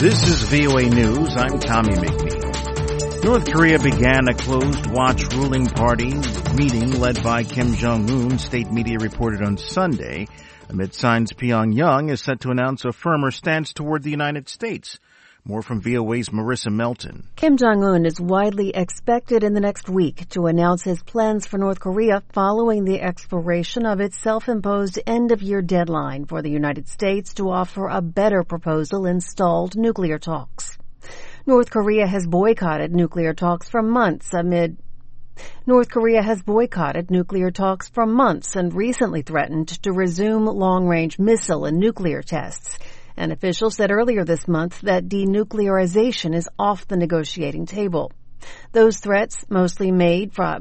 This is VOA News. I'm Tommy McNeil. North Korea began a closed-watch ruling party meeting led by Kim Jong-un, state media reported on Sunday, amid signs Pyongyang is set to announce a firmer stance toward the United States. More from VOA's Marissa Melton. Kim Jong-un is widely expected in the next week to announce his plans for North Korea following the expiration of its self-imposed end-of-year deadline for the United States to offer a better proposal in stalled nuclear talks. North Korea has boycotted nuclear talks for months and recently threatened to resume long-range missile and nuclear tests. An official said earlier this month that denuclearization is off the negotiating table. Those threats mostly made by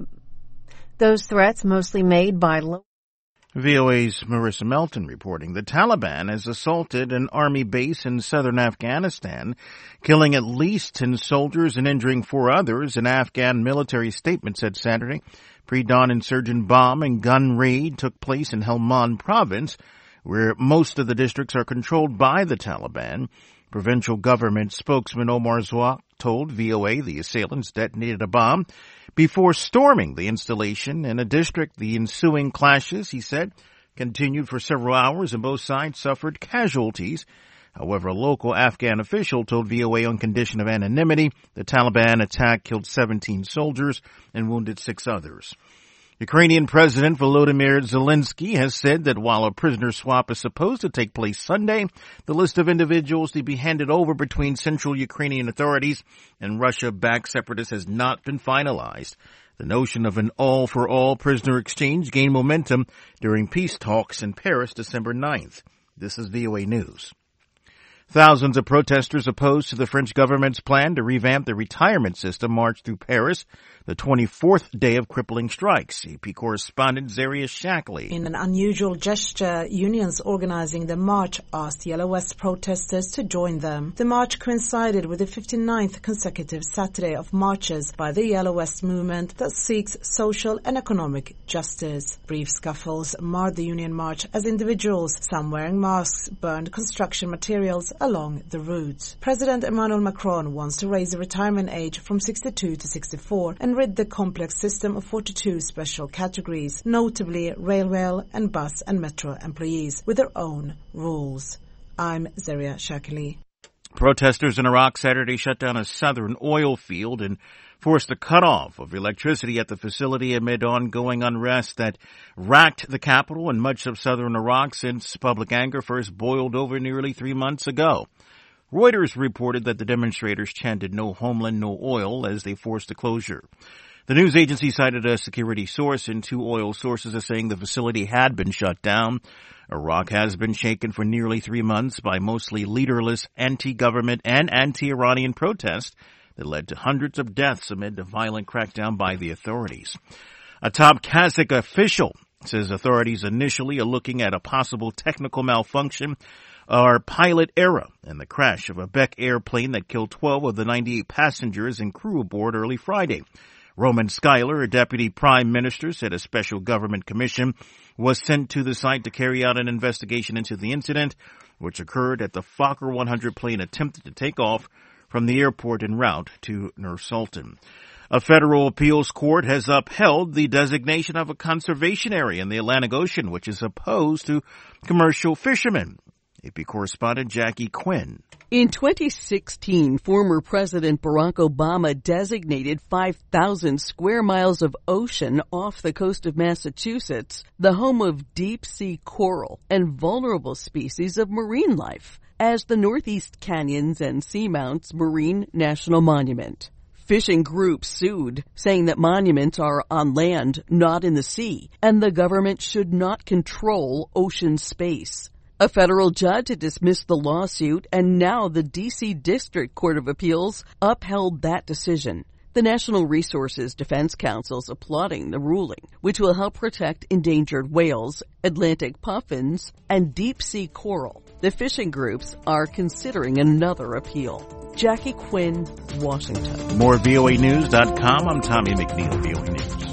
VOA's Marissa Melton reporting the Taliban has assaulted an army base in southern Afghanistan, killing at least 10 soldiers and injuring 4 others, an Afghan military statement said Saturday. Pre-dawn insurgent bomb and gun raid took place in Helmand province, where most of the districts are controlled by the Taliban. Provincial government spokesman Omar Zwak told VOA the assailants detonated a bomb before storming the installation in a district. The ensuing clashes, he said, continued for several hours and both sides suffered casualties. However, a local Afghan official told VOA on condition of anonymity the Taliban attack killed 17 soldiers and wounded 6 others. Ukrainian President Volodymyr Zelensky has said that while a prisoner swap is supposed to take place Sunday, the list of individuals to be handed over between central Ukrainian authorities and Russia-backed separatists has not been finalized. The notion of an all-for-all prisoner exchange gained momentum during peace talks in Paris December 9th. This is VOA News. Thousands of protesters opposed to the French government's plan to revamp the retirement system marched through Paris, the 24th day of crippling strikes. AP correspondent Zaria Shackley. In an unusual gesture, unions organizing the march asked Yellow Vest protesters to join them. The march coincided with the 59th consecutive Saturday of marches by the Yellow Vest movement that seeks social and economic justice. Brief scuffles marred the union march as individuals, some wearing masks, burned construction materials along the route. President Emmanuel Macron wants to raise the retirement age from 62 to 64 and rid the complex system of 42 special categories, notably railway and bus and metro employees, with their own rules. I'm Zaria Shackley. Protesters in Iraq Saturday shut down a southern oil field and forced the cutoff of electricity at the facility amid ongoing unrest that racked the capital and much of southern Iraq since public anger first boiled over nearly 3 months ago. Reuters reported that the demonstrators chanted "No homeland, no oil" as they forced the closure. The news agency cited a security source and 2 oil sources as saying the facility had been shut down. Iraq has been shaken for nearly 3 months by mostly leaderless anti-government and anti-Iranian protests that led to hundreds of deaths amid the violent crackdown by the authorities. A top Kazakh official says authorities initially are looking at a possible technical malfunction or pilot error in the crash of a Bek airplane that killed 12 of the 98 passengers and crew aboard early Friday. Roman Skyler, a deputy prime minister, said a special government commission was sent to the site to carry out an investigation into the incident, which occurred at the Fokker 100 plane attempted to take off from the airport en route to Nur-Sultan. A federal appeals court has upheld the designation of a conservation area in the Atlantic Ocean, which is opposed to commercial fishermen. AP correspondent Jackie Quinn. In 2016, former President Barack Obama designated 5,000 square miles of ocean off the coast of Massachusetts the home of deep-sea coral and vulnerable species of marine life as the Northeast Canyons and Seamounts Marine National Monument. Fishing groups sued, saying that monuments are on land, not in the sea, and the government should not control ocean space. A federal judge had dismissed the lawsuit, and now the D.C. District Court of Appeals upheld that decision. The National Resources Defense Council's applauding the ruling, which will help protect endangered whales, Atlantic puffins, and deep-sea coral. The fishing groups are considering another appeal. Jackie Quinn, Washington. More VOAnews.com. I'm Tommy McNeil, VOA News.